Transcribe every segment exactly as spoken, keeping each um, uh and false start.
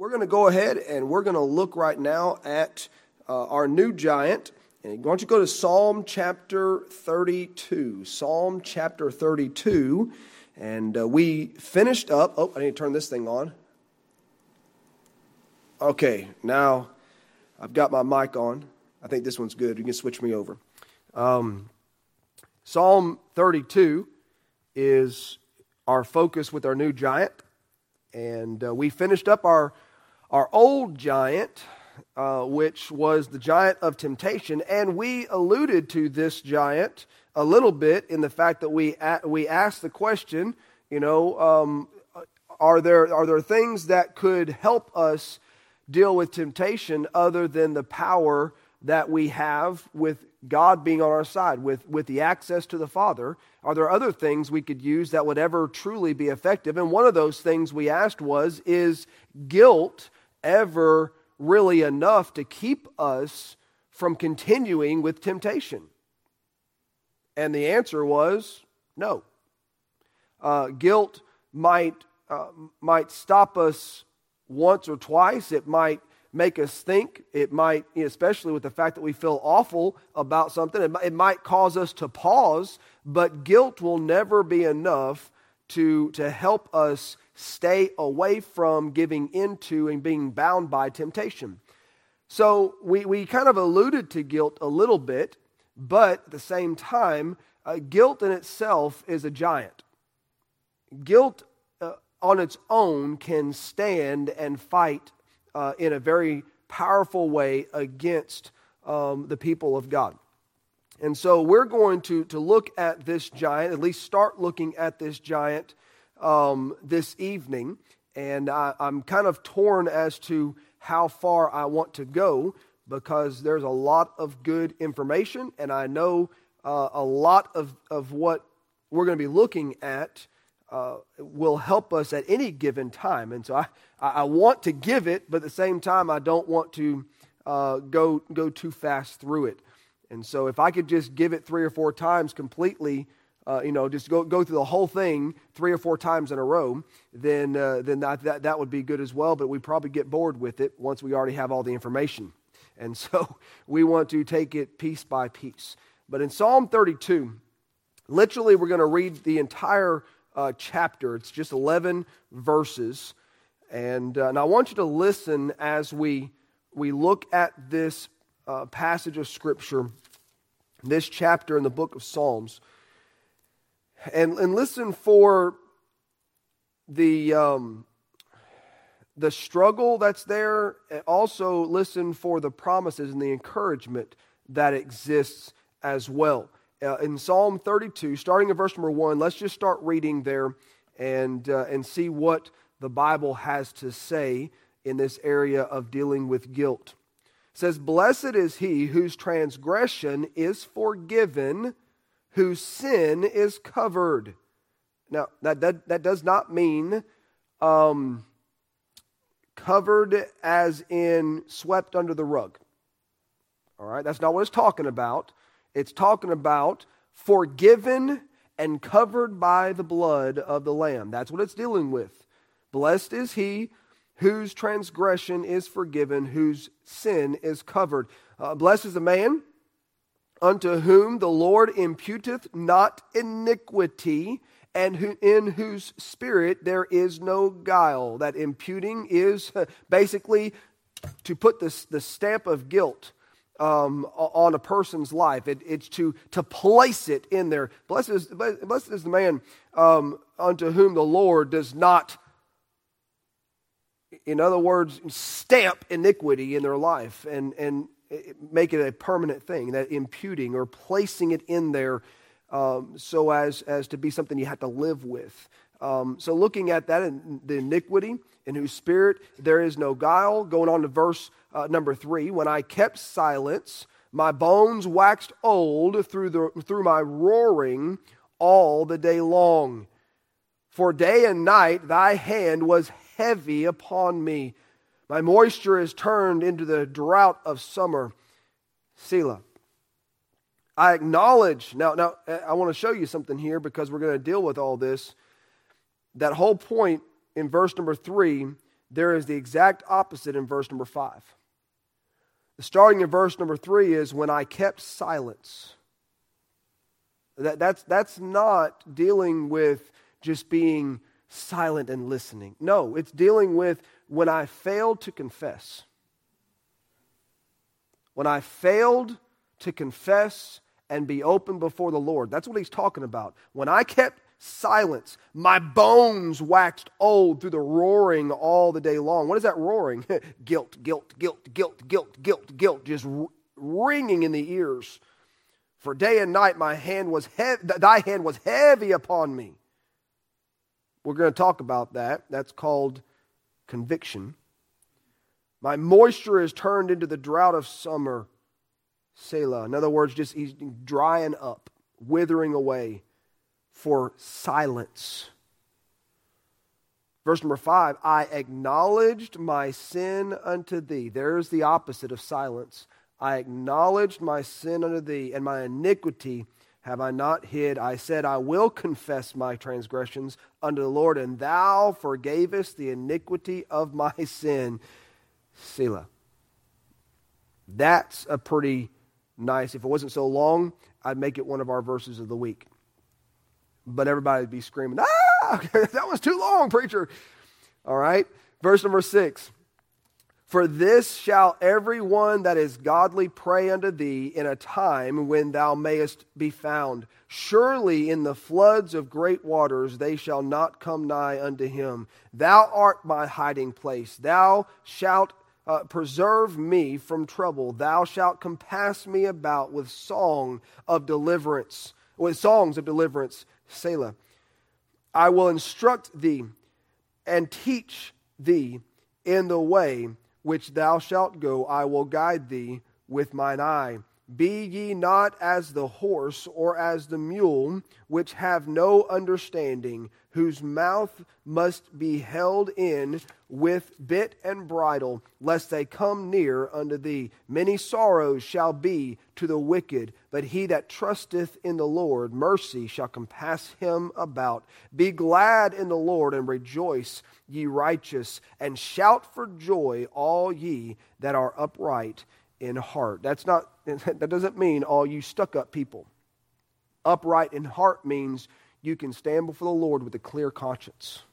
we're going to go ahead and we're going to look right now at uh, our new giant. And why don't you go to Psalm chapter thirty-two. Psalm chapter thirty-two. And uh, we finished up. Oh, I need to turn this thing on. Okay, now I've got my mic on. I think this one's good. You can switch me over. Um, Psalm thirty-two is our focus with our new giant. And uh, we finished up our our old giant, uh, which was the giant of temptation. And we alluded to this giant a little bit in the fact that we a- we asked the question, you know, um, are there are there things that could help us deal with temptation other than the power that we have with God being on our side, with, with the access to the Father? Are there other things we could use that would ever truly be effective? And one of those things we asked was, is guilt ever really enough to keep us from continuing with temptation? And the answer was no. Uh, guilt might uh, might stop us once or twice. It might make us think. It might, especially with the fact that we feel awful about something, it might, it might cause us to pause, but guilt will never be enough to, to help us stay away from giving into and being bound by temptation. So we, we kind of alluded to guilt a little bit, but at the same time, uh, guilt in itself is a giant. Guilt uh, on its own can stand and fight Uh, in a very powerful way against um, the people of God. And so we're going to, to look at this giant, at least start looking at this giant um, this evening. And I, I'm kind of torn as to how far I want to go, because there's a lot of good information, and I know uh, a lot of, of what we're going to be looking at Uh, will help us at any given time. And so I, I want to give it, but at the same time, I don't want to uh, go go too fast through it. And so if I could just give it three or four times completely, uh, you know, just go go through the whole thing three or four times in a row, then uh, then that, that that would be good as well. But we probably get bored with it once we already have all the information. And so we want to take it piece by piece. But in Psalm thirty-two, literally we're going to read the entire Uh, chapter. It's just eleven verses, and uh, and I want you to listen as we we look at this uh, passage of Scripture, this chapter in the book of Psalms, and and listen for the um, the struggle that's there, and also listen for the promises and the encouragement that exists as well. Uh, in Psalm thirty-two, starting in verse number one, let's just start reading there and uh, and see what the Bible has to say in this area of dealing with guilt. It says, "Blessed is he whose transgression is forgiven, whose sin is covered." Now, that that, that does not mean um, covered as in swept under the rug. All right, that's not what it's talking about. It's talking about forgiven and covered by the blood of the Lamb. That's what it's dealing with. Blessed is he whose transgression is forgiven, whose sin is covered. Uh, blessed is the man unto whom the Lord imputeth not iniquity, and who, in whose spirit there is no guile. That imputing is basically to put this, the stamp of guilt Um, on a person's life. It, it's to, to place it in there. Blessed is, blessed is the man um, unto whom the Lord does not, in other words, stamp iniquity in their life and, and make it a permanent thing, that imputing or placing it in there um, so as, as to be something you have to live with. Um, so looking at that, in the iniquity, in whose spirit there is no guile. Going on to verse uh, number three. "When I kept silence, my bones waxed old through the through my roaring all the day long. For day and night thy hand was heavy upon me. My moisture is turned into the drought of summer. Selah." I acknowledge, now, now I want to show you something here, because we're going to deal with all this. That whole point in verse number three there is the exact opposite in verse number five. Starting in verse number three is when I kept silence. That, that's, that's not dealing with just being silent and listening. No, it's dealing with when I failed to confess. When I failed to confess and be open before the Lord. That's what he's talking about. When I kept silence, my bones waxed old through the roaring all the day long. What is that roaring? Guilt, guilt, guilt, guilt, guilt, guilt, guilt, just r- ringing in the ears. For day and night my hand was heavy, thy hand was heavy upon me. We're going to talk about that. That's called conviction. My moisture is turned into the drought of summer. Selah. In other words, just he's drying up, withering away for silence. Verse number five, I acknowledged my sin unto thee. There's the opposite of silence. I acknowledged my sin unto thee, and my iniquity have I not hid. I said, I will confess my transgressions unto the Lord, and thou forgavest the iniquity of my sin. Selah. That's a pretty nice. If it wasn't so long, I'd make it one of our verses of the week. But everybody would be screaming, ah, that was too long, preacher. All right. Verse number six. For this shall every one that is godly pray unto thee in a time when thou mayest be found. Surely in the floods of great waters they shall not come nigh unto him. Thou art my hiding place. Thou shalt Uh, preserve me from trouble. Thou shalt compass me about with song of deliverance, with songs of deliverance. Selah. I will instruct thee and teach thee in the way which thou shalt go. I will guide thee with mine eye. Be ye not as the horse or as the mule, which have no understanding, whose mouth must be held in with bit and bridle, lest they come near unto thee. Many sorrows shall be to the wicked, but he that trusteth in the Lord, mercy shall compass him about. Be glad in the Lord and rejoice, ye righteous, and shout for joy, all ye that are upright in heart. That's not, that doesn't mean all you stuck-up people. Upright in heart means you can stand before the Lord with a clear conscience.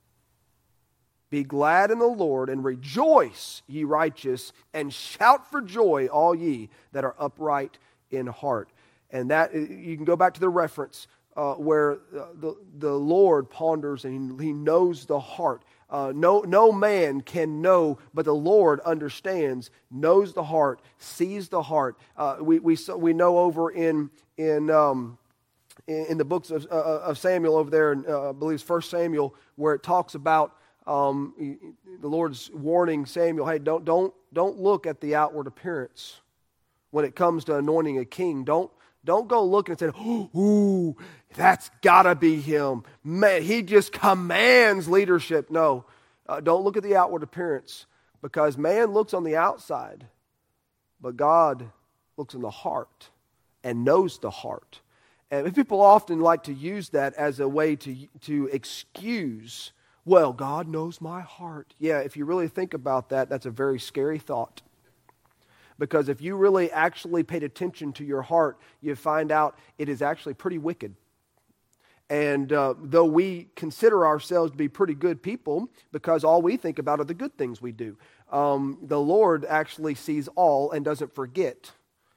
Be glad in the Lord and rejoice, ye righteous, and shout for joy, all ye that are upright in heart. And that, you can go back to the reference uh, where the, the Lord ponders and he, he knows the heart. Uh, no, no man can know, but the Lord understands, knows the heart, sees the heart. Uh, we we we know over in in um, in, in the books of, uh, of Samuel over there, in, uh, I believe it's First Samuel, where it talks about um, the Lord's warning Samuel, hey, don't don't don't look at the outward appearance when it comes to anointing a king. Don't. Don't go looking and say, ooh, that's got to be him. Man, he just commands leadership. No, uh, don't look at the outward appearance, because man looks on the outside, but God looks in the heart and knows the heart. And people often like to use that as a way to, to excuse, well, God knows my heart. Yeah, if you really think about that, that's a very scary thought. Because if you really actually paid attention to your heart, you find out it is actually pretty wicked. And uh, though we consider ourselves to be pretty good people, because all we think about are the good things we do, um, the Lord actually sees all and doesn't forget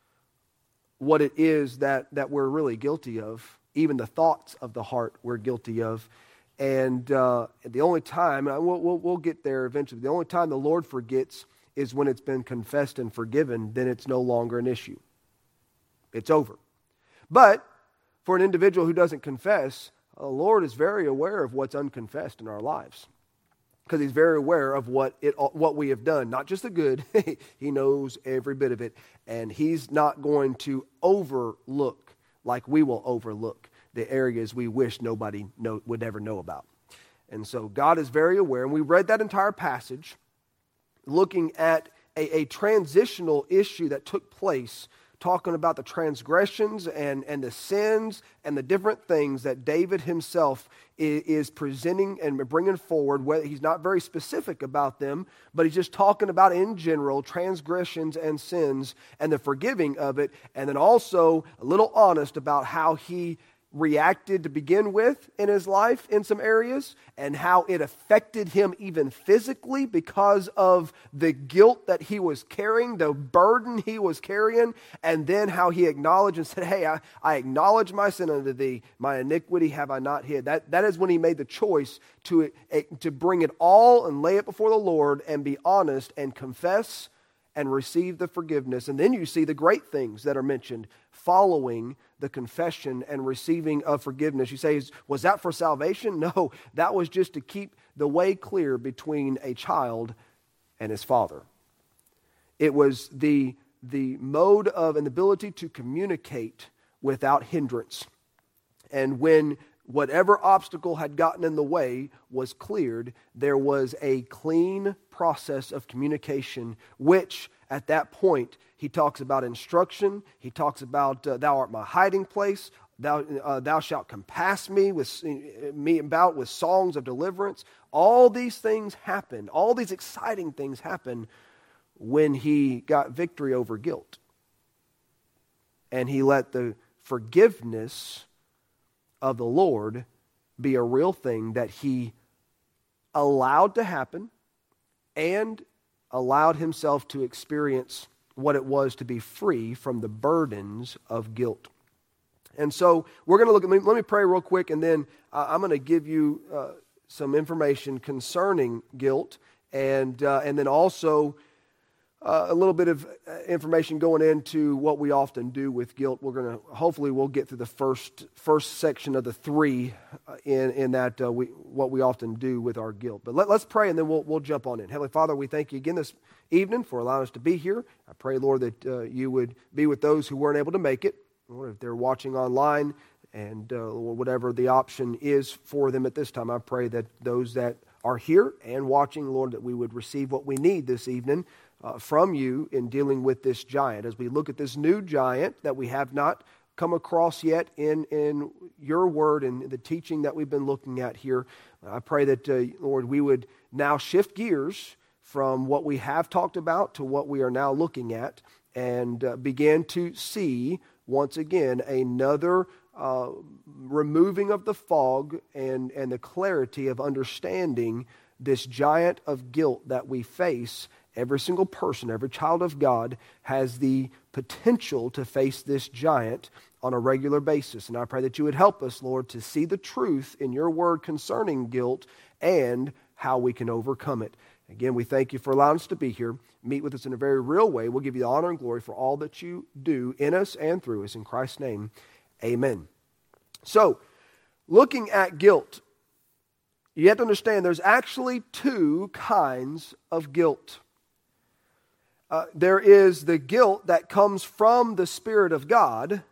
what it is that, that we're really guilty of. Even the thoughts of the heart we're guilty of. And uh, the only time, and we'll, we'll, we'll get there eventually, the only time the Lord forgets is when it's been confessed and forgiven. Then it's no longer an issue. It's over. But for an individual who doesn't confess, the Lord is very aware of what's unconfessed in our lives, because he's very aware of what it what we have done, not just the good. He knows every bit of it, and he's not going to overlook like we will overlook the areas we wish nobody know, would ever know about. And so God is very aware, and we read that entire passage looking at a, a transitional issue that took place talking about the transgressions and, and the sins and the different things that David himself is, is presenting and bringing forward. Whether he's not very specific about them, but he's just talking about in general transgressions and sins and the forgiving of it, and then also a little honest about how he reacted to begin with in his life in some areas, and how it affected him even physically because of the guilt that he was carrying, the burden he was carrying, and then how he acknowledged and said, hey, I, I acknowledge my sin unto thee, my iniquity have I not hid. That, that is when he made the choice to, to bring it all and lay it before the Lord and be honest and confess and receive the forgiveness. And then you see the great things that are mentioned following the confession and receiving of forgiveness. You say, was that for salvation? No, that was just to keep the way clear between a child and his father. It was the, the mode of an ability to communicate without hindrance. And when whatever obstacle had gotten in the way was cleared, there was a clean process of communication, which at that point he talks about instruction. He talks about uh, thou art my hiding place. Thou, uh, thou shalt compass me with me about with songs of deliverance. All these things happen. All these exciting things happen when he got victory over guilt, and he let the forgiveness of the Lord be a real thing that he allowed to happen and allowed himself to experience what it was to be free from the burdens of guilt. And so we're going to look at, let me, let me pray real quick, and then uh, I'm going to give you uh, some information concerning guilt, and uh, and then also Uh, a little bit of information going into what we often do with guilt. We're going to, hopefully we'll get through the first first section of the three uh, in, in that uh, we what we often do with our guilt. But let, let's pray, and then we'll we'll jump on in. Heavenly Father, we thank you again this evening for allowing us to be here. I pray, Lord, that uh, you would be with those who weren't able to make it. Lord, if they're watching online and uh, whatever the option is for them at this time, I pray that those that are here and watching, Lord, that we would receive what we need this evening Uh, from you in dealing with this giant. As we look at this new giant that we have not come across yet in, in your word and the teaching that we've been looking at here, I pray that, uh, Lord, we would now shift gears from what we have talked about to what we are now looking at, and uh, begin to see once again another uh, removing of the fog and, and the clarity of understanding this giant of guilt that we face. Every single person, every child of God has the potential to face this giant on a regular basis. And I pray that you would help us, Lord, to see the truth in your word concerning guilt and how we can overcome it. Again, we thank you for allowing us to be here. Meet with us in a very real way. We'll give you the honor and glory for all that you do in us and through us. In Christ's name, amen. So, looking at guilt, you have to understand there's actually two kinds of guilt. Uh, there is the guilt that comes from the Spirit of God,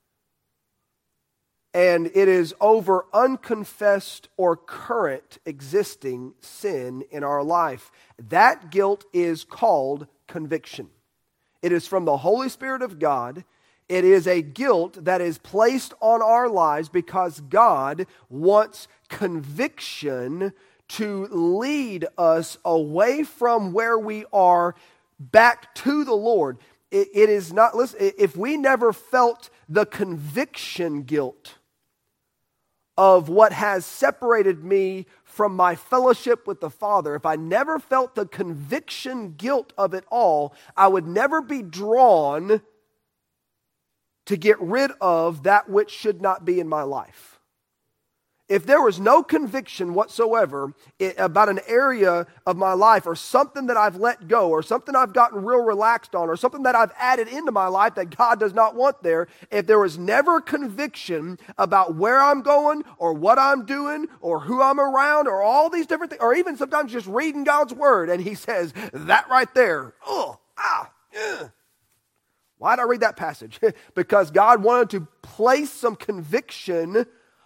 and it is over unconfessed or current existing sin in our life. That guilt is called conviction. It is from the Holy Spirit of God. It is a guilt that is placed on our lives because God wants conviction to lead us away from where we are back to the Lord. It, it is not, listen, if we never felt the conviction guilt of what has separated me from my fellowship with the Father, if I never felt the conviction guilt of it all, I would never be drawn to get rid of that which should not be in my life. If there was no conviction whatsoever about an area of my life or something that I've let go or something I've gotten real relaxed on or something that I've added into my life that God does not want there, if there was never conviction about where I'm going or what I'm doing or who I'm around or all these different things, or even sometimes just reading God's word and he says, that right there, oh, ah, ugh. Why did I read that passage? Because God wanted to place some conviction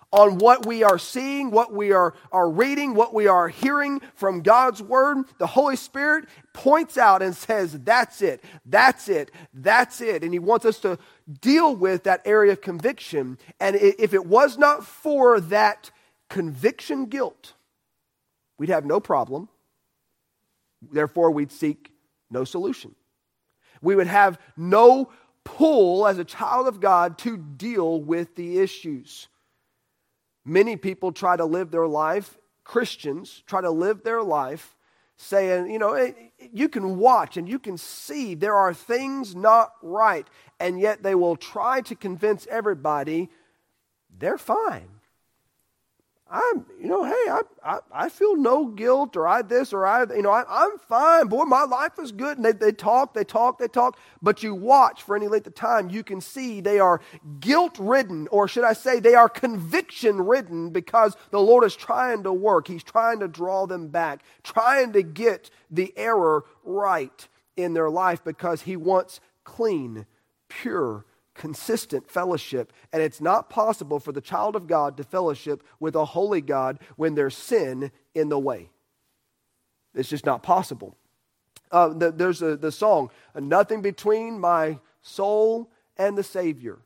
on what we are seeing, what we are, are reading, what we are hearing from God's Word, the Holy Spirit points out and says, that's it, that's it, that's it. And He wants us to deal with that area of conviction. And if it was not for that conviction guilt, we'd have no problem. Therefore, we'd seek no solution. We would have no pull as a child of God to deal with the issues. Many people try to live their life, Christians try to live their life saying, you know, you can watch and you can see there are things not right, and yet they will try to convince everybody they're fine. I'm, you know, hey, I, I, I feel no guilt, or I this, or I, you know, I, I'm fine. Boy, my life is good. And they, they talk, they talk, they talk. But you watch for any length of time, you can see they are guilt-ridden, or should I say they are conviction-ridden, because the Lord is trying to work. He's trying to draw them back, trying to get the error right in their life, because He wants clean, pure, consistent fellowship. And it's not possible for the child of God to fellowship with a holy God when there's sin in the way. It's just not possible. Uh, the, there's a, the song, nothing between my soul and the Savior.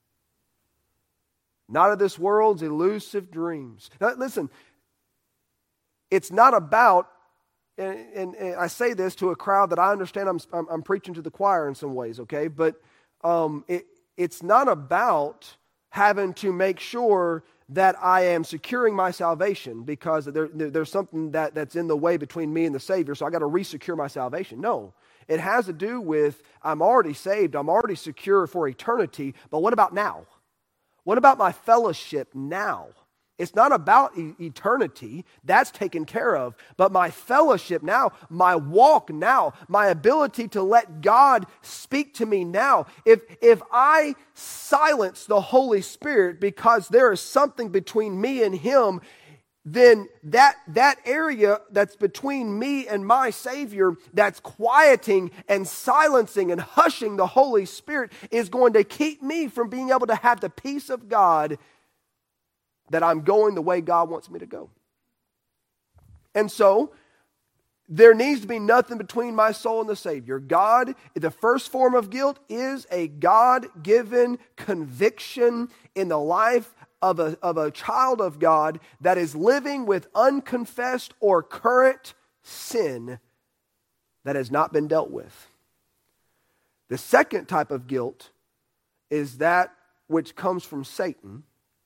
Not of this world's elusive dreams. Now, listen, it's not about, and, and, and I say this to a crowd that I understand I'm, I'm, I'm preaching to the choir in some ways, okay? But um, it, It's not about having to make sure that I am securing my salvation because there, there, there's something that, that's in the way between me and the Savior, so I got to re-secure my salvation. No, it has to do with I'm already saved, I'm already secure for eternity, but what about now? What about my fellowship now? It's not about e- eternity. That's taken care of. But my fellowship now, my walk now, my ability to let God speak to me now. If, if I silence the Holy Spirit because there is something between me and Him, then that, that area that's between me and my Savior, that's quieting and silencing and hushing the Holy Spirit, is going to keep me from being able to have the peace of God that I'm going the way God wants me to go. And so, there needs to be nothing between my soul and the Savior. God, the first form of guilt is a God-given conviction in the life of a, of a child of God that is living with unconfessed or current sin that has not been dealt with. The second type of guilt is that which comes from Satan,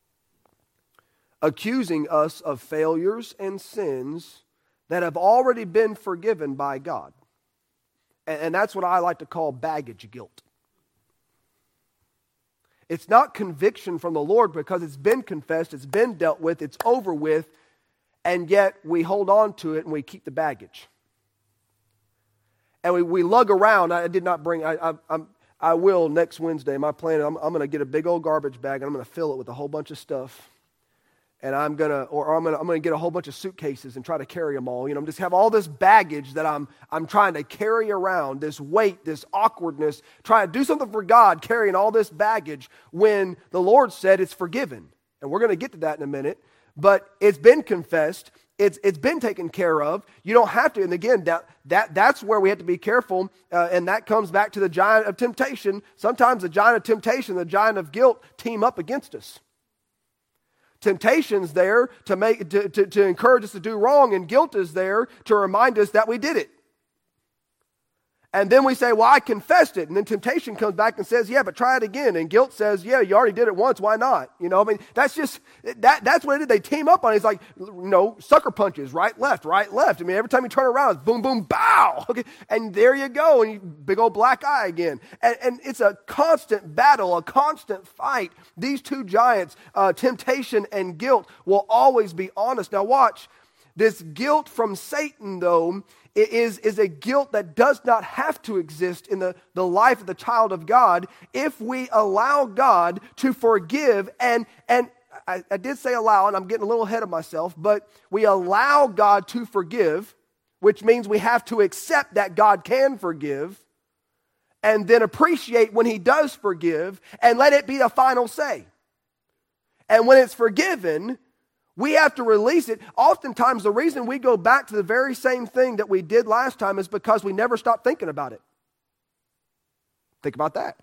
accusing us of failures and sins that have already been forgiven by God. And, and that's what I like to call baggage guilt. It's not conviction from the Lord because it's been confessed, it's been dealt with, it's over with, and yet we hold on to it and we keep the baggage. And we, we lug around. I did not bring, I, I, I'm, I will next Wednesday. My plan, I'm, I'm going to get a big old garbage bag and I'm going to fill it with a whole bunch of stuff. And I'm gonna, or I'm gonna, I'm gonna get a whole bunch of suitcases and try to carry them all. You know, I'm just have all this baggage that I'm, I'm trying to carry around, this weight, this awkwardness, trying to do something for God, carrying all this baggage when the Lord said it's forgiven. And we're gonna get to that in a minute. But it's been confessed, it's it's been taken care of. You don't have to. And again, that that that's where we have to be careful. Uh, and that comes back to the giant of temptation. Sometimes the giant of temptation, the giant of guilt, team up against us. Temptation's there to make to, to, to encourage us to do wrong, and guilt is there to remind us that we did it. And then we say, well, I confessed it. And then temptation comes back and says, yeah, but try it again. And guilt says, yeah, you already did it once. Why not? You know, I mean, that's just, that. that's what it did. They team up on it. It's like, you know, sucker punches, right, left, right, left. I mean, every time you turn around, it's boom, boom, bow. Okay. And there you go. And you, big old black eye again. And, and it's a constant battle, a constant fight. These two giants, uh, temptation and guilt, will always be honest. Now watch. This guilt from Satan, though, is, is a guilt that does not have to exist in the, the life of the child of God if we allow God to forgive. And, and I, I did say allow, and I'm getting a little ahead of myself, but we allow God to forgive, which means we have to accept that God can forgive, and then appreciate when He does forgive, and let it be the final say. And when it's forgiven, we have to release it. Oftentimes, the reason we go back to the very same thing that we did last time is because we never stopped thinking about it. Think about that.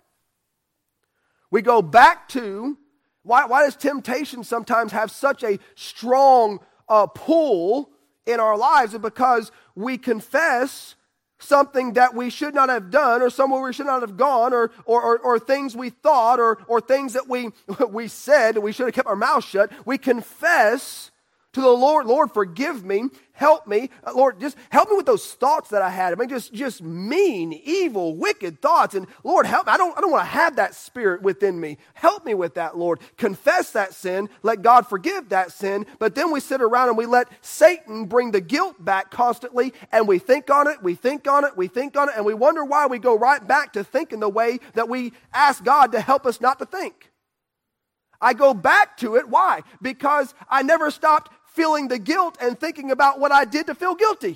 We go back to, why, why does temptation sometimes have such a strong uh, pull in our lives? It's because we confess something that we should not have done, or somewhere we should not have gone, or or, or, or things we thought, or, or things that we, we said, and we should have kept our mouth shut. We confess to the Lord, Lord, forgive me, help me. Uh, Lord, just help me with those thoughts that I had. I mean, just, just mean, evil, wicked thoughts. And Lord, help me. I don't, I don't want to have that spirit within me. Help me with that, Lord. Confess that sin. Let God forgive that sin. But then we sit around and we let Satan bring the guilt back constantly. And we think on it, we think on it, we think on it. And we wonder why we go right back to thinking the way that we ask God to help us not to think. I go back to it. Why? Because I never stopped feeling the guilt and thinking about what I did to feel guilty.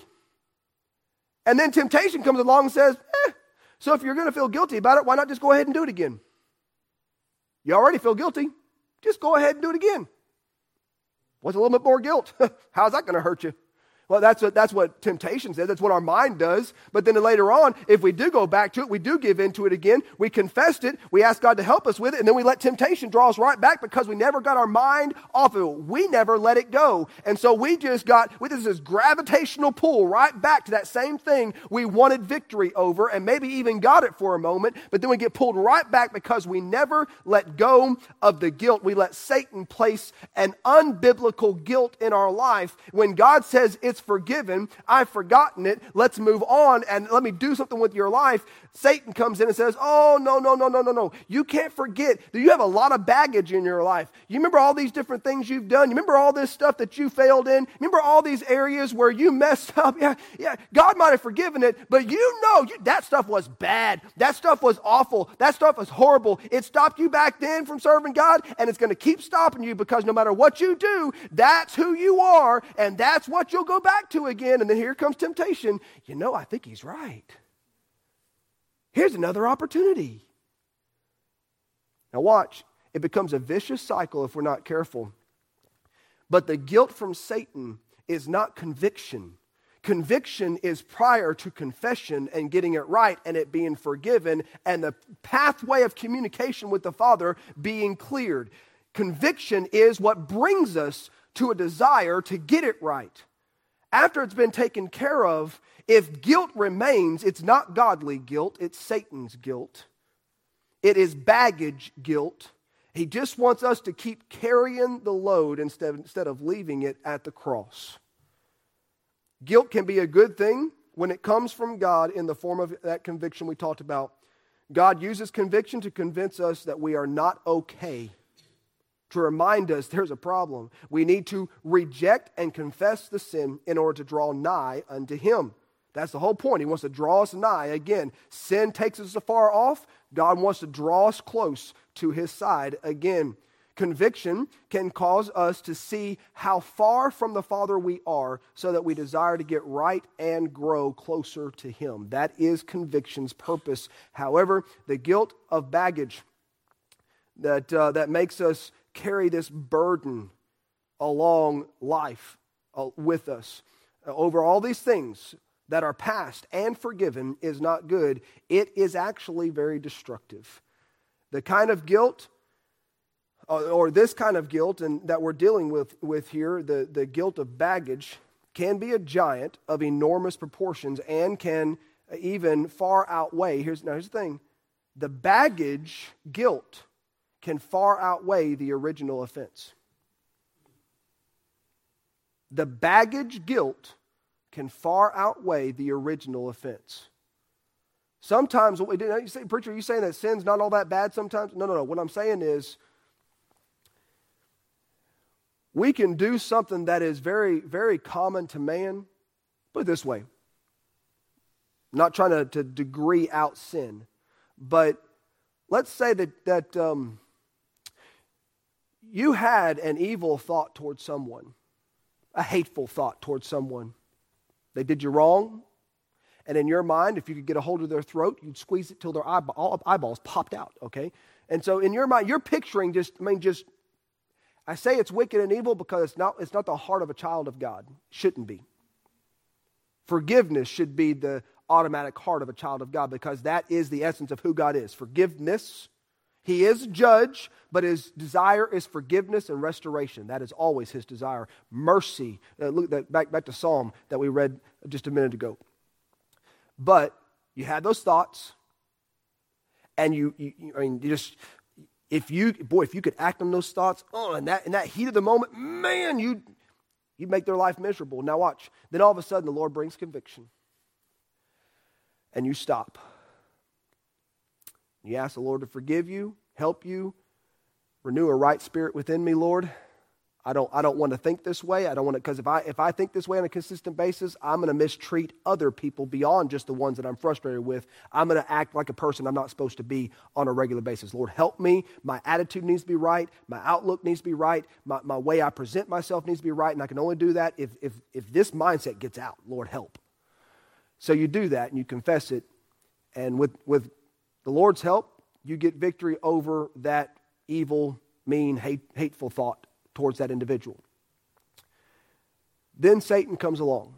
And then temptation comes along and says, eh, so if you're going to feel guilty about it, why not just go ahead and do it again? You already feel guilty. Just go ahead and do it again. What's a little bit more guilt? How's that going to hurt you? Well, that's what, that's what temptation says. That's what our mind does. But then later on, if we do go back to it, we do give into it again. We confessed it. We ask God to help us with it. And then we let temptation draw us right back because we never got our mind off of it. We never let it go. And so we just got, with this gravitational pull right back to that same thing we wanted victory over, and maybe even got it for a moment. But then we get pulled right back because we never let go of the guilt. We let Satan place an unbiblical guilt in our life. When God says it's forgiven, I've forgotten it, let's move on and let me do something with your life, Satan comes in and says, oh, no, no, no, no, no, no. You can't forget that you have a lot of baggage in your life. You remember all these different things you've done? You remember all this stuff that you failed in? Remember all these areas where you messed up? Yeah, yeah. God might have forgiven it, but you know you, that stuff was bad. That stuff was awful. That stuff was horrible. It stopped you back then from serving God, and it's going to keep stopping you because no matter what you do, that's who you are, and that's what you'll go back to again. And then here comes temptation. You know, I think he's right. Here's another opportunity. Now watch. It becomes a vicious cycle if we're not careful. But the guilt from Satan is not conviction. Conviction is prior to confession and getting it right and it being forgiven and the pathway of communication with the Father being cleared. Conviction is what brings us to a desire to get it right. After it's been taken care of, if guilt remains, it's not godly guilt, it's Satan's guilt. It is baggage guilt. He just wants us to keep carrying the load instead, instead of leaving it at the cross. Guilt can be a good thing when it comes from God in the form of that conviction we talked about. God uses conviction to convince us that we are not okay, to remind us there's a problem. We need to reject and confess the sin in order to draw nigh unto Him. That's the whole point. He wants to draw us nigh. Again, sin takes us afar off. God wants to draw us close to His side again. Conviction can cause us to see how far from the Father we are so that we desire to get right and grow closer to Him. That is conviction's purpose. However, the guilt of baggage that, uh, that makes us carry this burden along life uh, with us uh, over all these things that are past and forgiven is not good. It is actually very destructive. The kind of guilt uh, or this kind of guilt and that we're dealing with, with here, the, the guilt of baggage, can be a giant of enormous proportions and can even far outweigh, here's, now here's the thing, the baggage guilt can far outweigh the original offense. The baggage guilt can far outweigh the original offense. Sometimes what we do, you say, preacher, are you saying that sin's not all that bad sometimes? No, no, no. What I'm saying is we can do something that is very, very common to man. Put it this way. I'm not trying to, to degree out sin, but let's say that, that um, you had an evil thought towards someone, a hateful thought towards someone. They did you wrong, and in your mind, if you could get a hold of their throat, you'd squeeze it till their eyeball, eyeballs popped out, okay? And so in your mind, you're picturing just, I mean, just I say it's wicked and evil because it's not, it's not the heart of a child of God. Shouldn't be. Forgiveness should be the automatic heart of a child of God because that is the essence of who God is. Forgiveness. He is a judge, but his desire is forgiveness and restoration. That is always his desire. Mercy. Uh, look that back, back to Psalm that we read just a minute ago. But you had those thoughts, and you, you, you I mean, you just, if you, boy, if you could act on those thoughts, oh, in that, in that heat of the moment, man, you, you make their life miserable. Now watch. Then all of a sudden, the Lord brings conviction, and you stop. You ask the Lord to forgive you, help you, renew a right spirit within me, Lord. I don't, I don't want to think this way. I don't want to, because if I, if I think this way on a consistent basis, I'm going to mistreat other people beyond just the ones that I'm frustrated with. I'm going to act like a person I'm not supposed to be on a regular basis. Lord, help me. My attitude needs to be right. My outlook needs to be right. My, my way I present myself needs to be right. And I can only do that if, if, if this mindset gets out. Lord, help. So you do that and you confess it. And with, with the Lord's help, you get victory over that evil, mean, hate, hateful thought towards that individual. Then Satan comes along.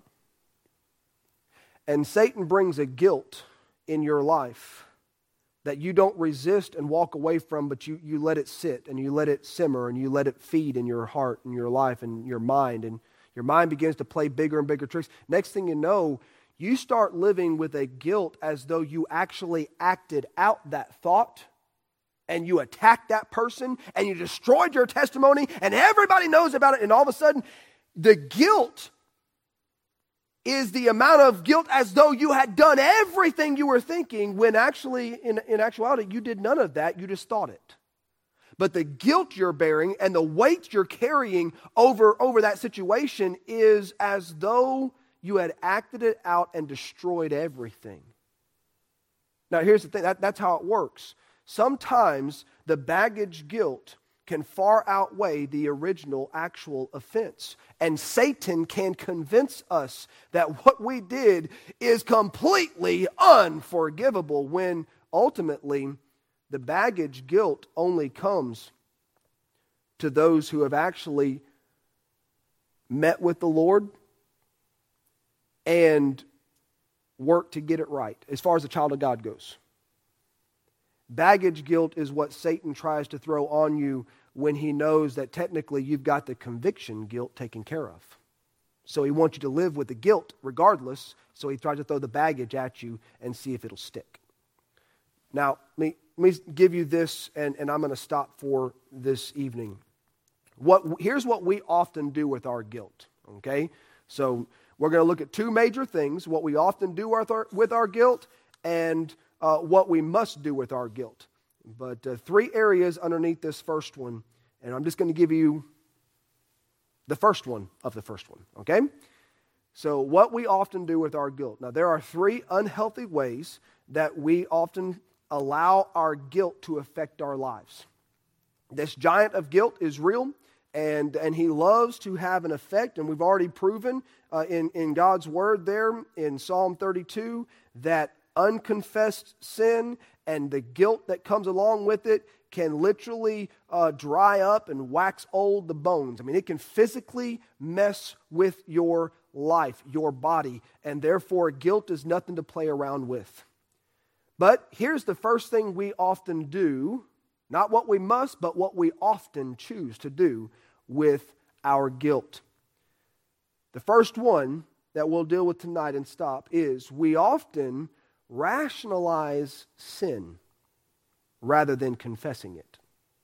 And Satan brings a guilt in your life that you don't resist and walk away from, but you, you let it sit and you let it simmer and you let it feed in your heart and your life and your mind. And your mind begins to play bigger and bigger tricks. Next thing you know, you start living with a guilt as though you actually acted out that thought and you attacked that person and you destroyed your testimony and everybody knows about it, and all of a sudden the guilt is the amount of guilt as though you had done everything you were thinking when actually in, in actuality you did none of that, you just thought it. But the guilt you're bearing and the weight you're carrying over, over that situation is as though you had acted it out and destroyed everything. Now here's the thing, that, that's how it works. Sometimes the baggage guilt can far outweigh the original actual offense. And Satan can convince us that what we did is completely unforgivable when ultimately the baggage guilt only comes to those who have actually met with the Lord and worked to get it right as far as the child of God goes. Baggage guilt is what Satan tries to throw on you when he knows that technically you've got the conviction guilt taken care of. So he wants you to live with the guilt regardless, so he tries to throw the baggage at you and see if it'll stick. Now, let me, let me give you this, and, and I'm going to stop for this evening. What Here's what we often do with our guilt, okay? So we're going to look at two major things, what we often do with our, with our guilt and Uh, what we must do with our guilt. But uh, three areas underneath this first one, and I'm just going to give you the first one of the first one, okay? So what we often do with our guilt. Now, there are three unhealthy ways that we often allow our guilt to affect our lives. This giant of guilt is real, and, and he loves to have an effect, and we've already proven uh, in, in God's word there in Psalm thirty-two that unconfessed sin and the guilt that comes along with it can literally uh, dry up and wax old the bones. I mean, it can physically mess with your life, your body, and therefore guilt is nothing to play around with. But here's the first thing we often do, not what we must, but what we often choose to do with our guilt. The first one that we'll deal with tonight and stop is we often rationalize sin rather than confessing it.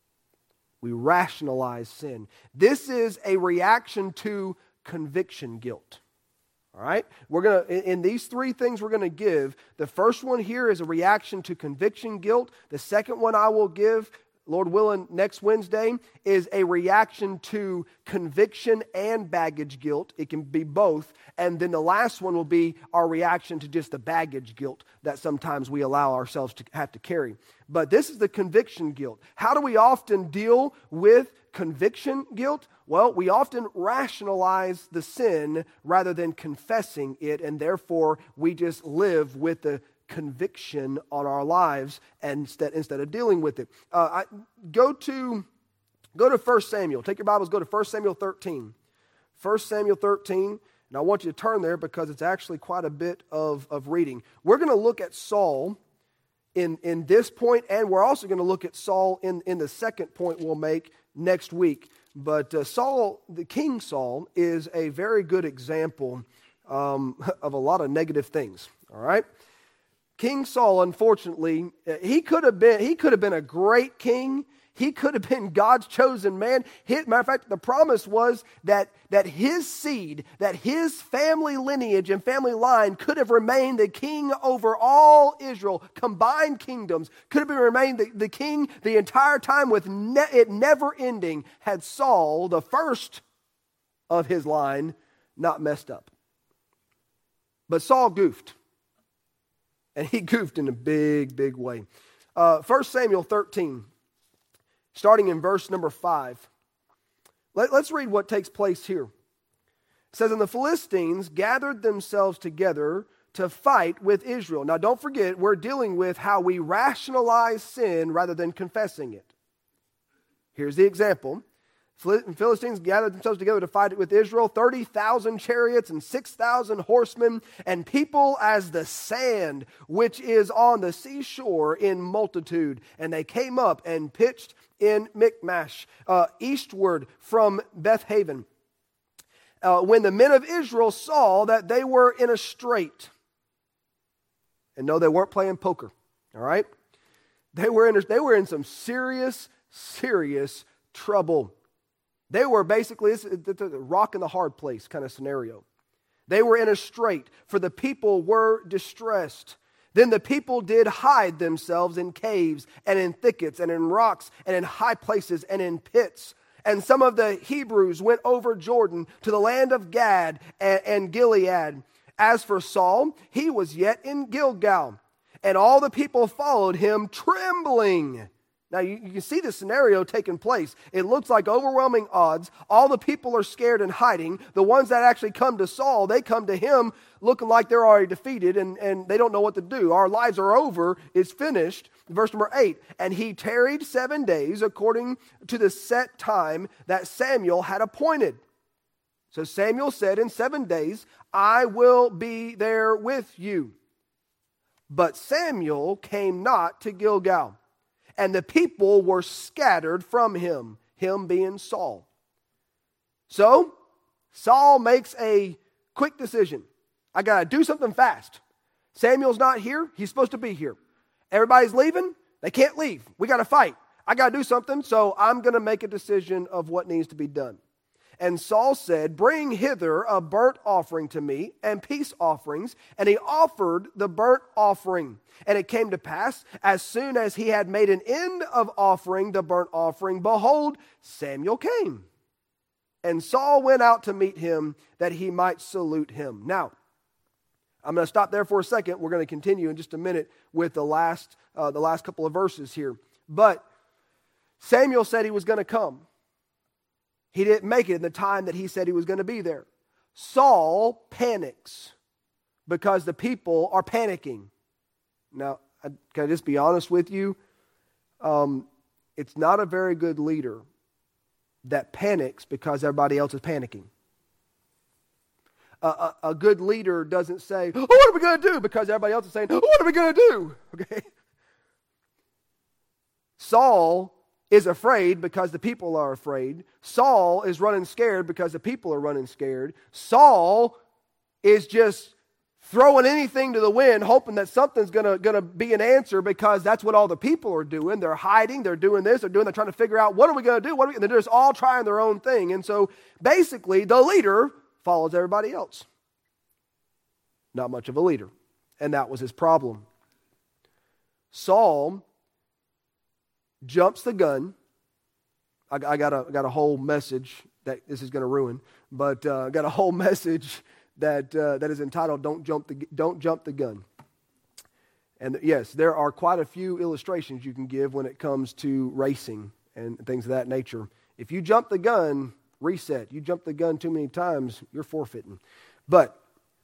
We rationalize sin. This is a reaction to conviction guilt. All right? We're going to, in these three things we're going to give, the first one here is a reaction to conviction guilt. The second one I will give, Lord willing, next Wednesday, is a reaction to conviction and baggage guilt. It can be both. And then the last one will be our reaction to just the baggage guilt that sometimes we allow ourselves to have to carry. But this is the conviction guilt. How do we often deal with conviction guilt? Well, we often rationalize the sin rather than confessing it, and therefore we just live with the conviction on our lives and instead, instead of dealing with it. Uh, I, go to Go to First Samuel. Take your Bibles, go to First Samuel thirteen. First Samuel thirteen, and I want you to turn there because it's actually quite a bit of, of reading. We're going to look at Saul in, in this point, and we're also going to look at Saul in, in the second point we'll make next week. But uh, Saul, the King Saul, is a very good example um, of a lot of negative things, all right? King Saul, unfortunately, he could have been he could have been a great king. He could have been God's chosen man. His, matter of fact, the promise was that, that his seed, that his family lineage and family line could have remained the king over all Israel, combined kingdoms, could have been remained the, the king the entire time with ne- it never ending had Saul, the first of his line, not messed up. But Saul goofed. And he goofed in a big, big way. Uh, First Samuel thirteen. Starting in verse number five. Let, let's read what takes place here. It says, and the Philistines gathered themselves together to fight with Israel. Now don't forget, we're dealing with how we rationalize sin rather than confessing it. Here's the example. Philistines gathered themselves together to fight with Israel, thirty thousand chariots and six thousand horsemen, and people as the sand which is on the seashore in multitude. And they came up and pitched in Michmash, uh, eastward from Bethaven. Uh, when the men of Israel saw that they were in a strait, and no, they weren't playing poker, all right? They were in, they were in some serious, serious trouble. They were basically, it's a rock in the hard place kind of scenario. They were in a strait, for the people were distressed. Then the people did hide themselves in caves and in thickets and in rocks and in high places and in pits. And some of the Hebrews went over Jordan to the land of Gad and, and Gilead. As for Saul, he was yet in Gilgal, and all the people followed him trembling. Now, you, you can see the scenario taking place. It looks like overwhelming odds. All the people are scared and hiding. The ones that actually come to Saul, they come to him looking like they're already defeated and, and they don't know what to do. Our lives are over. It's finished. Verse number eight, and he tarried seven days according to the set time that Samuel had appointed. So Samuel said, in seven days, I will be there with you. But Samuel came not to Gilgal. And the people were scattered from him, him being Saul. So, Saul makes a quick decision. I got to do something fast. Samuel's not here. He's supposed to be here. Everybody's leaving. They can't leave. We got to fight. I got to do something, so I'm going to make a decision of what needs to be done. And Saul said, bring hither a burnt offering to me and peace offerings. And he offered the burnt offering. And it came to pass, as soon as he had made an end of offering the burnt offering, behold, Samuel came. And Saul went out to meet him that he might salute him. Now, I'm going to stop there for a second. We're going to continue in just a minute with the last, uh, the last couple of verses here. But Samuel said he was going to come. He didn't make it in the time that he said he was going to be there. Saul panics because the people are panicking. Now, can I just be honest with you? Um, it's not a very good leader that panics because everybody else is panicking. A, a, a good leader doesn't say, oh, what are we going to do? Because everybody else is saying, oh, what are we going to do? Okay. Saul is afraid because the people are afraid. Saul is running scared because the people are running scared. Saul is just throwing anything to the wind, hoping that something's gonna, gonna be an answer because that's what all the people are doing. They're hiding, they're doing this, they're doing, they're trying to figure out what are we gonna do? What are we, they're just all trying their own thing. And so basically the leader follows everybody else. Not much of a leader. And that was his problem. Saul jumps the gun. I, I got a got a whole message that this is going to ruin, but uh, I got a whole message that uh, that is entitled "Don't Jump the Don't Jump the Gun." And yes, there are quite a few illustrations you can give when it comes to racing and things of that nature. If you jump the gun, reset. You jump the gun too many times, you're forfeiting. But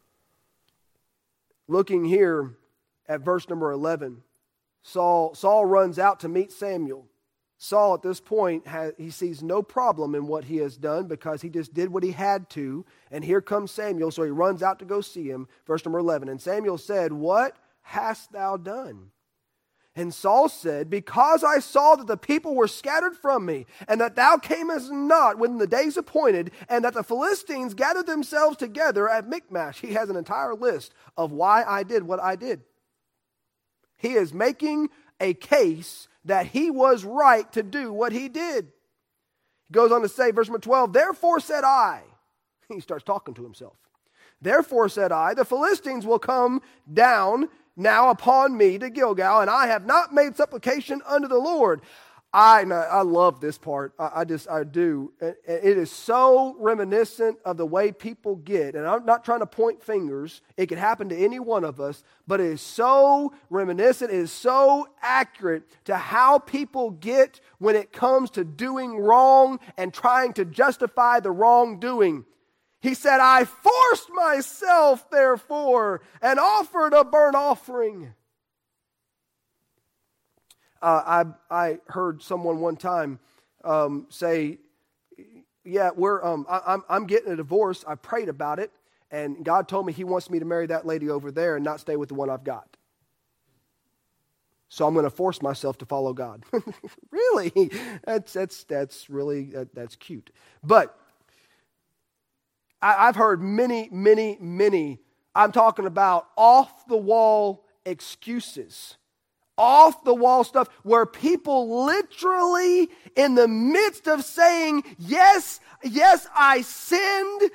looking here at verse number eleven. Saul, Saul runs out to meet Samuel. Saul at this point, has, he sees no problem in what he has done because he just did what he had to. And here comes Samuel, so he runs out to go see him. Verse number eleven, and Samuel said, what hast thou done? And Saul said, because I saw that the people were scattered from me, and that thou camest not when the days appointed, and that the Philistines gathered themselves together at Michmash. He has an entire list of why I did what I did. He is making a case that he was right to do what he did. He goes on to say, verse number twelve, therefore said I, he starts talking to himself. Therefore said I, the Philistines will come down now upon me to Gilgal, and I have not made supplication unto the Lord. I I love this part. I, I just, I do. It, it is so reminiscent of the way people get, and I'm not trying to point fingers. It could happen to any one of us, but it is so reminiscent, it is so accurate to how people get when it comes to doing wrong and trying to justify the wrongdoing. He said, I forced myself, therefore, and offered a burnt offering. Uh, I I heard someone one time um, say, yeah, we're um, I, I'm I'm getting a divorce. I prayed about it, and God told me He wants me to marry that lady over there and not stay with the one I've got. So I'm going to force myself to follow God. Really? That's that's that's really that, that's cute. But I, I've heard many, many, many. I'm talking about off the wall excuses. Off the wall stuff where people literally in the midst of saying, yes, yes, I sinned,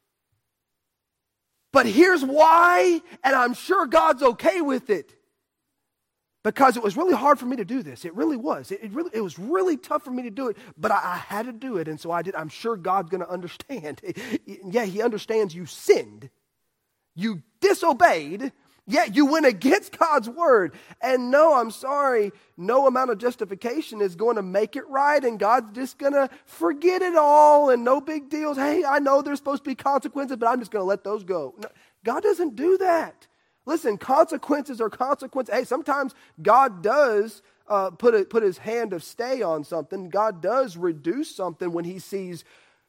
but here's why, and I'm sure God's okay with it. Because it was really hard for me to do this. It really was. It, it really it was really tough for me to do it, but I, I had to do it, and so I did. I'm sure God's going to understand. Yeah, He understands you sinned. You disobeyed. Yet you went against God's word. And no, I'm sorry, no amount of justification is going to make it right. And God's just going to forget it all and no big deals. Hey, I know there's supposed to be consequences, but I'm just going to let those go. No, God doesn't do that. Listen, consequences are consequences. Hey, sometimes God does uh, put, a, put his hand of stay on something. God does reduce something when He sees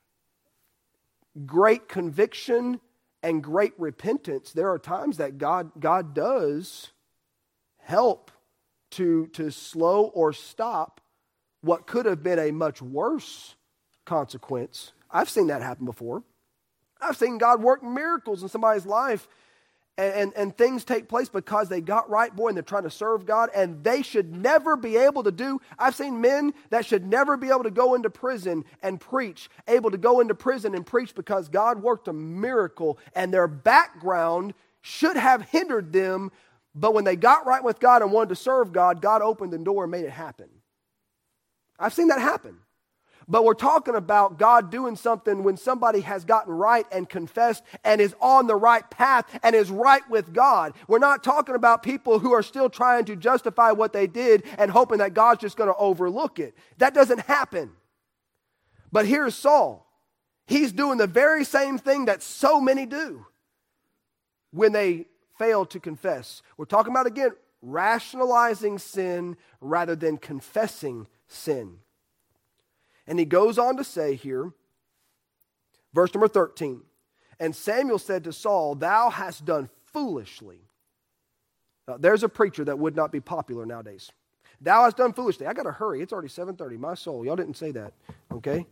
great conviction and great repentance. There are times that God God does help to, to slow or stop what could have been a much worse consequence. I've seen that happen before. I've seen God work miracles in somebody's life, and, and, and things take place because they got right, boy, and they're trying to serve God, and they should never be able to do. I've seen men that should never be able to go into prison and preach, able to go into prison and preach because God worked a miracle, and their background should have hindered them, but when they got right with God and wanted to serve God, God opened the door and made it happen. I've seen that happen. But we're talking about God doing something when somebody has gotten right and confessed and is on the right path and is right with God. We're not talking about people who are still trying to justify what they did and hoping that God's just going to overlook it. That doesn't happen. But here's Saul. He's doing the very same thing that so many do when they fail to confess. We're talking about, again, rationalizing sin rather than confessing sin. And he goes on to say here, verse number thirteen, and Samuel said to Saul, thou hast done foolishly. Now, there's a preacher that would not be popular nowadays. Thou hast done foolishly. I got to hurry. It's already seven thirty. My soul. Y'all didn't say that. Okay?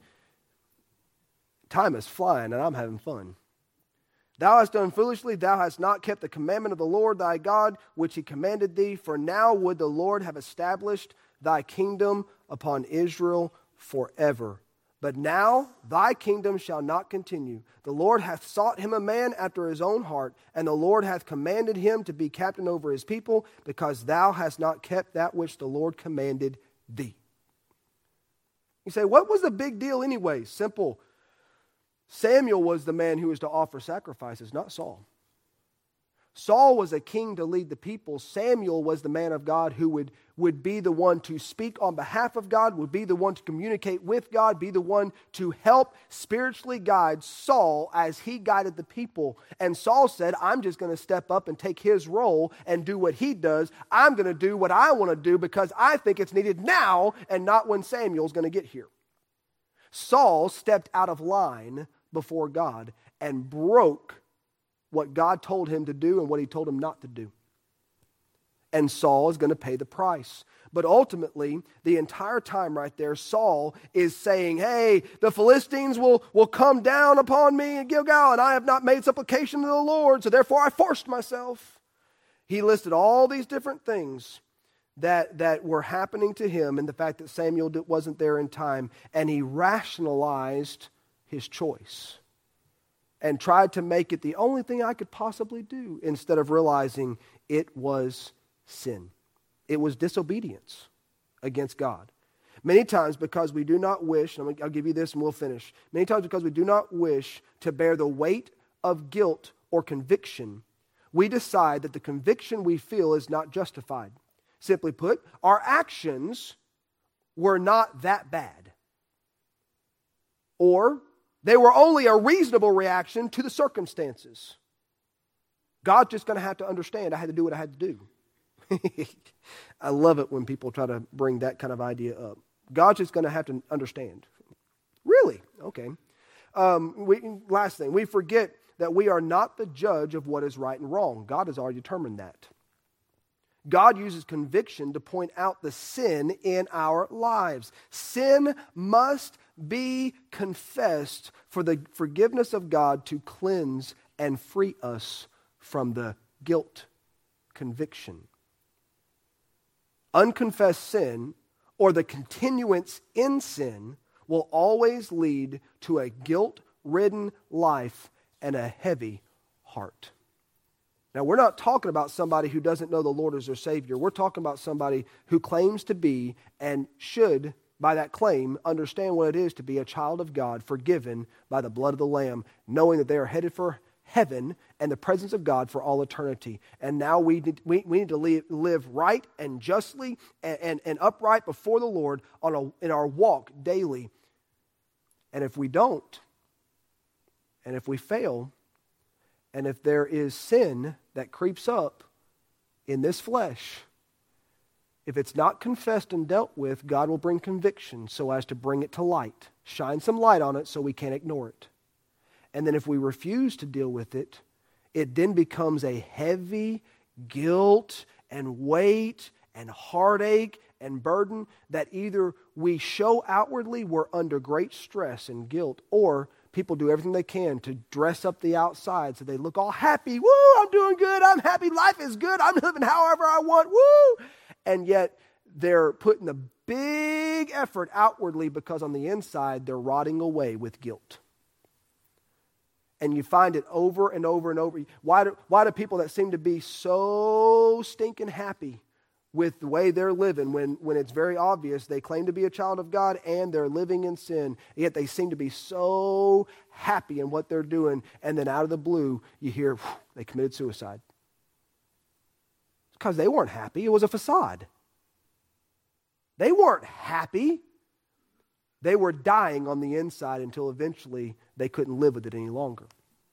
Time is flying and I'm having fun. Thou hast done foolishly. Thou hast not kept the commandment of the Lord thy God, which He commanded thee. For now would the Lord have established thy kingdom upon Israel forever. But now thy kingdom shall not continue. The Lord hath sought him a man after his own heart, and the Lord hath commanded him to be captain over his people, because thou hast not kept that which the Lord commanded thee. You say, what was the big deal anyway? Simple. Samuel was the man who was to offer sacrifices, not Saul. Saul was a king to lead the people. Samuel was the man of God who would, would be the one to speak on behalf of God, would be the one to communicate with God, be the one to help spiritually guide Saul as he guided the people. And Saul said, I'm just going to step up and take his role and do what he does. I'm going to do what I want to do because I think it's needed now and not when Samuel's going to get here. Saul stepped out of line before God and broke what God told him to do and what he told him not to do. And Saul is going to pay the price. But ultimately, the entire time right there, Saul is saying, hey, the Philistines will, will come down upon me in Gilgal, and I have not made supplication to the Lord, so therefore I forced myself. He listed all these different things that, that were happening to him and the fact that Samuel wasn't there in time, and he rationalized his choice and tried to make it the only thing I could possibly do instead of realizing it was sin. It was disobedience against God. Many times because we do not wish, and I'll give you this and we'll finish. Many times because we do not wish to bear the weight of guilt or conviction, we decide that the conviction we feel is not justified. Simply put, our actions were not that bad. Or they were only a reasonable reaction to the circumstances. God's just going to have to understand I had to do what I had to do. I love it when people try to bring that kind of idea up. God's just going to have to understand. Really? Okay. Um, we, last thing, we forget that we are not the judge of what is right and wrong. God has already determined that. God uses conviction to point out the sin in our lives. Sin must be confessed for the forgiveness of God to cleanse and free us from the guilt conviction. Unconfessed sin, or the continuance in sin, will always lead to a guilt-ridden life and a heavy heart. Now, we're not talking about somebody who doesn't know the Lord as their Savior. We're talking about somebody who claims to be and should, by that claim, understand what it is to be a child of God, forgiven by the blood of the Lamb, knowing that they are headed for heaven and the presence of God for all eternity. And now we need, we, we need to live, live right and justly and, and, and upright before the Lord on a, in our walk daily. And if we don't, and if we fail, and if there is sin that creeps up in this flesh, if it's not confessed and dealt with, God will bring conviction so as to bring it to light. Shine some light on it so we can't ignore it. And then if we refuse to deal with it, it then becomes a heavy guilt and weight and heartache and burden that either we show outwardly we're under great stress and guilt, or people do everything they can to dress up the outside so they look all happy. Woo, I'm doing good. I'm happy. Life is good. I'm living however I want. Woo! And yet they're putting a big effort outwardly because on the inside they're rotting away with guilt. And you find it over and over and over. Why do, why do people that seem to be so stinking happy with the way they're living when, when it's very obvious they claim to be a child of God and they're living in sin, yet they seem to be so happy in what they're doing, and then out of the blue you hear whew, they committed suicide? It's because they weren't happy. It was a facade. They weren't happy. They were dying on the inside until eventually they couldn't live with it any longer.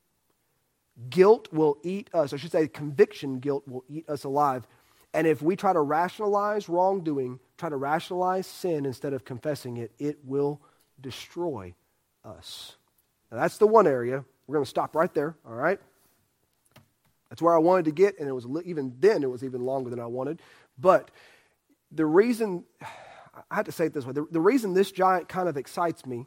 Guilt will eat us. I should say conviction guilt will eat us alive. And if we try to rationalize wrongdoing, try to rationalize sin instead of confessing it, it will destroy us. Now that's the one area. We're going to stop right there, all right? That's where I wanted to get, and it was even then it was even longer than I wanted. But the reason, I have to say it this way, the, the reason this giant kind of excites me,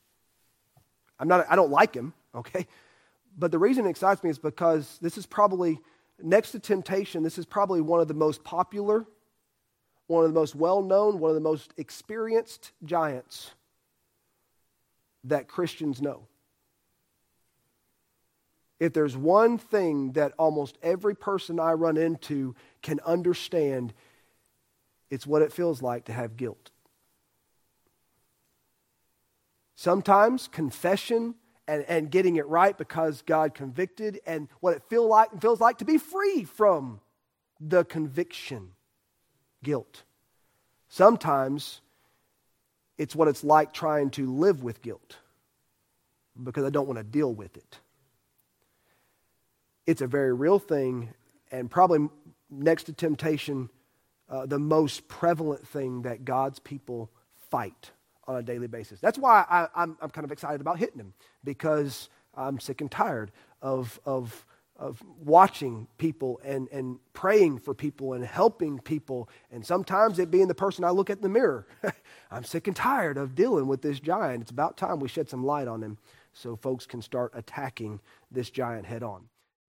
I'm not, I don't like him, okay? But the reason it excites me is because this is probably, next to temptation, this is probably one of the most popular, one of the most well-known, one of the most experienced giants that Christians know. If there's one thing that almost every person I run into can understand, it's what it feels like to have guilt. Sometimes confession and, and getting it right because God convicted, and what it feel like, feels like to be free from the conviction, guilt. Sometimes it's what it's like trying to live with guilt because I don't want to deal with it. It's a very real thing, and probably next to temptation, uh, the most prevalent thing that God's people fight on a daily basis. That's why I, I'm, I'm kind of excited about hitting him, because I'm sick and tired of, of, of watching people and, and praying for people and helping people, and sometimes it being the person I look at in the mirror. I'm sick and tired of dealing with this giant. It's about time we shed some light on him so folks can start attacking this giant head on.